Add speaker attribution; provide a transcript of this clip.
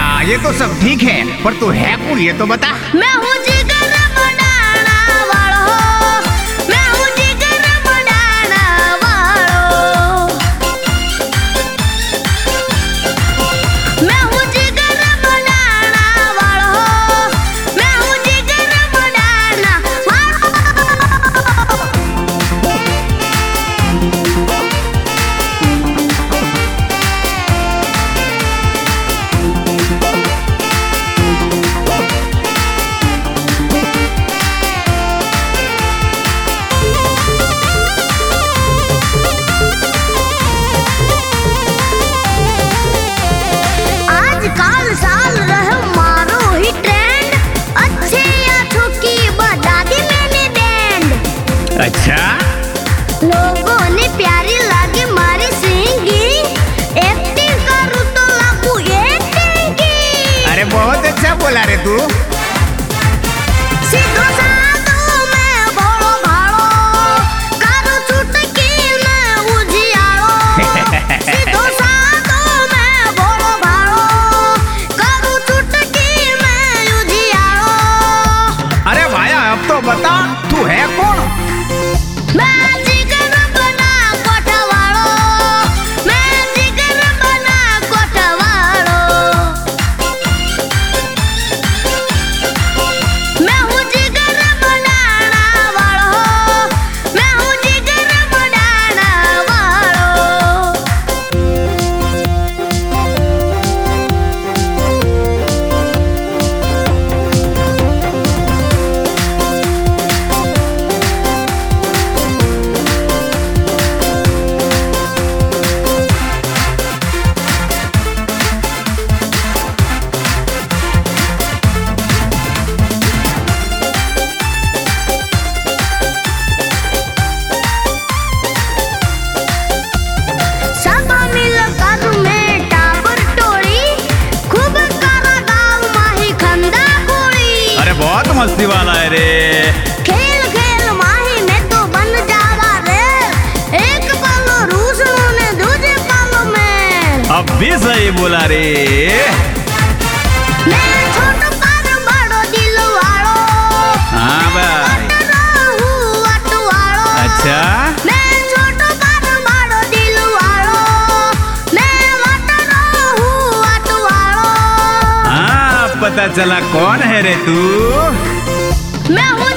Speaker 1: ये तो सब ठीक है, पर तू है कौन ये तो बता।
Speaker 2: मैं हूँ जिगर मडाना वालो, मैं हूँ जिगर मडाना वालो, मैं हूँ जिगर मडाना वालो, मैं हूँ जिगर मडाना वालो। आजकल साल रहे मारो ही ट्रेंड, अच्छे या ठोकी बता दी मैंने बैंड।
Speaker 1: अच्छा,
Speaker 2: लोगों ने प्यारी लगी मारी सिंगिंग, एक्टिंग करूँ तो लागू एक्टिंग की।
Speaker 1: अरे बहुत अच्छा बोला रे तू।
Speaker 2: सीधो साधो मैं भोलो भालो, करूँ चुटकी मैं उजियारो। सीधो साधो मैं भोलो भालो, करूँ चुटकी मैं उजियारो।
Speaker 1: अरे भाया अब तो बता तू है कौन।
Speaker 2: मैं जिगर बना कोठवालो, मैं जिगर बना कोठवालो, मैं हूँ जिगर मडाना वालो, मैं हूँ जिगर मडाना वालो। सब मिलकर मैं टाबर टोली, खूब करा गाँव माही खंदा गोली।
Speaker 1: अरे बहुत मस्ती वाला है रे।
Speaker 2: खेल खेल माही में तो बन जावा रे, एक पल रूस ने दूजे पल में।
Speaker 1: अब भी सही बोला रे।
Speaker 2: मैं छोटो पर बड़ो दिल वालो,
Speaker 1: हाँ भाई।
Speaker 2: रहूं अटवालो।
Speaker 1: अच्छा,
Speaker 2: मैं छोटो पर बड़ो दिल वालो, मैं रहूं अटवालो।
Speaker 1: हाँ पता चला कौन है रे तू।
Speaker 2: मैं हूँ